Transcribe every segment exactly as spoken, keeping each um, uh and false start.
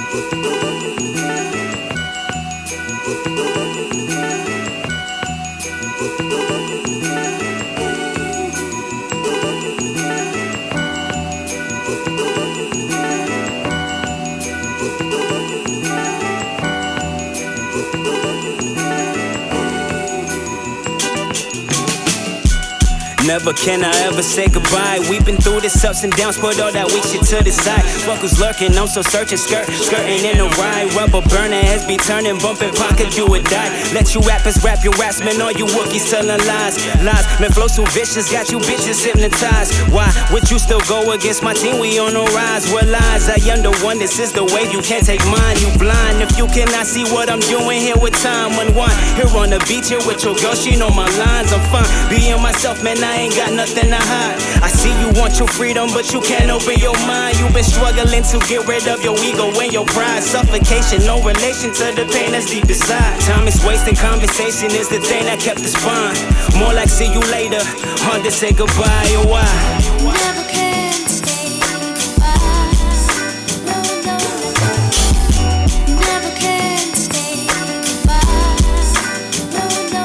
Never can I ever say goodbye. We've been through this ups and downs, put all that weak shit to the side. Fuck who's lurking, I'm so searching, skirt, skirting in a ride. Rubber burning, heads be turning, bumping pocket, you would die. Let you rappers rap your raps, man, all you wookies telling lies. Lies, man, flow so vicious, got you bitches hypnotized. Why would you still go against my team? We on no rise. What lies? I am the one, this is the wave, you can't take mine. You blind if you cannot see what I'm doing here with time. Unwind, here on the beach, here with your girl, she know my lines. I'm fine, being myself, man, I ain't got nothing to hide. I see you want your freedom, but you can't open your mind. You've been struggling to get rid of your ego and your pride. Suffocation, no relation to the pain that's deep inside. Time is wasting, conversation is the thing that kept us fine. More like see you later, hard to say goodbye or why. Never can say goodbye. No, no, no. Never can say goodbye. No, no,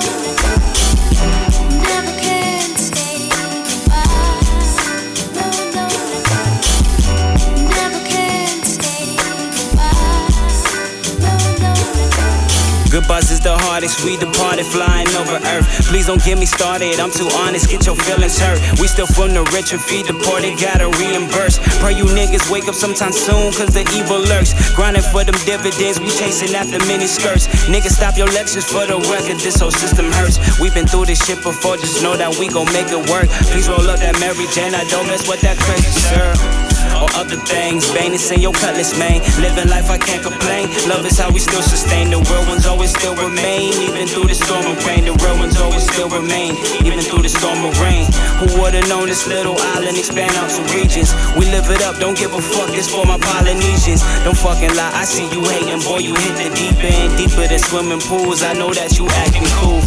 no. Never can say goodbye. No, no, no. Never can say goodbye. No, no, no. Goodbyes is the hardest, we departed flying over earth. Please don't get me started, I'm too honest, get your feelings hurt. We still from the rich and feed the poor, they gotta reimburse. Pray you niggas wake up sometime soon, cause the evil lurks. Grinding for them dividends, we chasing after mini skirts. Niggas stop your lectures for the record, this whole system hurts. We been through this shit before, just know that we gon' make it work. Please roll up that Mary Jane, I don't mess with that crazy syrup or other things. Bane is in your cutlass, man. Living life, I can't complain. Love is how we still sustain. The real ones always still remain. Even through the storm of rain, the real ones always still remain. Even through the storm of rain. Who would've known this little island expand out to regions? We live it up, don't give a fuck, this for my Polynesians. Don't fucking lie, I see you hating, boy, you hit the deep end. Deeper than swimming pools, I know that you acting cool.